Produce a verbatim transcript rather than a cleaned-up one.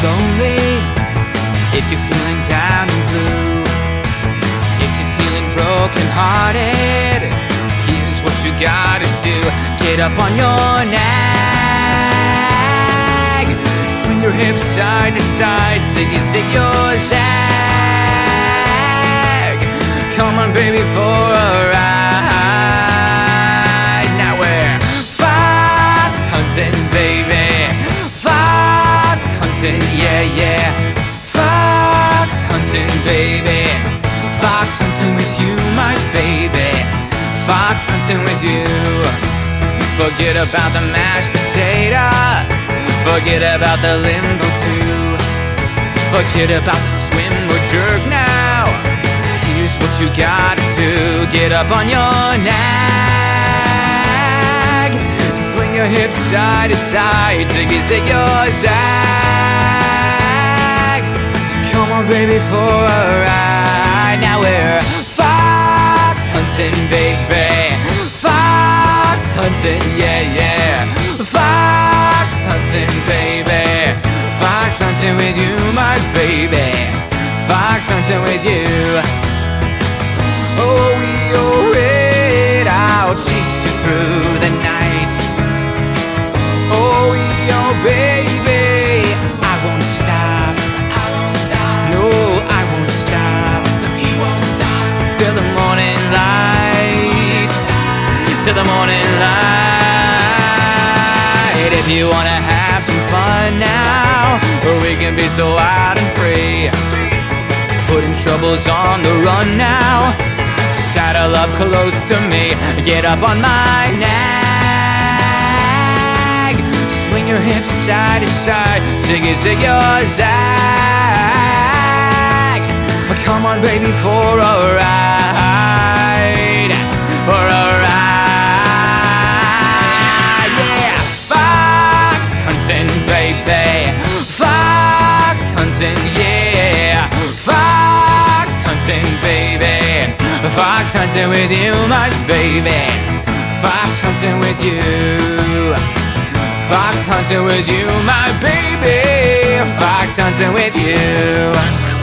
lonely, if you're feeling down and blue, if you're feeling broken hearted, here's what you gotta do. Get up on your nag, swing your hips side to side, ziggy zig your zag. Come on baby for a ride. Now we're fox hunting baby, fox hunting, yeah yeah. Fox hunting baby, fox hunting with you my baby, fox hunting with you. Forget about the mashed potato, forget about the limbo too, forget about the swim or jerk now. Here's what you gotta do. Get up on your nag, swing your hips side to side, ziggy zig your zag. Come on baby for a ride. Now we're fox hunting baby, fox hunting, yeah yeah. Fox hunting baby, fox hunting with you my baby, fox hunting with you. Oh we owe it, I'll chase you through the night. Oh we oh baby, I won't stop, I won't stop. No, I won't stop, no, he won't stop. Till the morning light, till the morning light. If you wanna have some fun now, we can be so wild and free, putting troubles on the run now. Saddle up close to me, get up on my nag, swing your hips side to side, ziggy zig your zag. Come on baby for a ride, for a ride, yeah. Fox hunting baby, fox hunting, yeah. Fox hunting baby, fox hunting with you my baby, fox hunting with you, fox hunting with you my baby, fox hunting with you.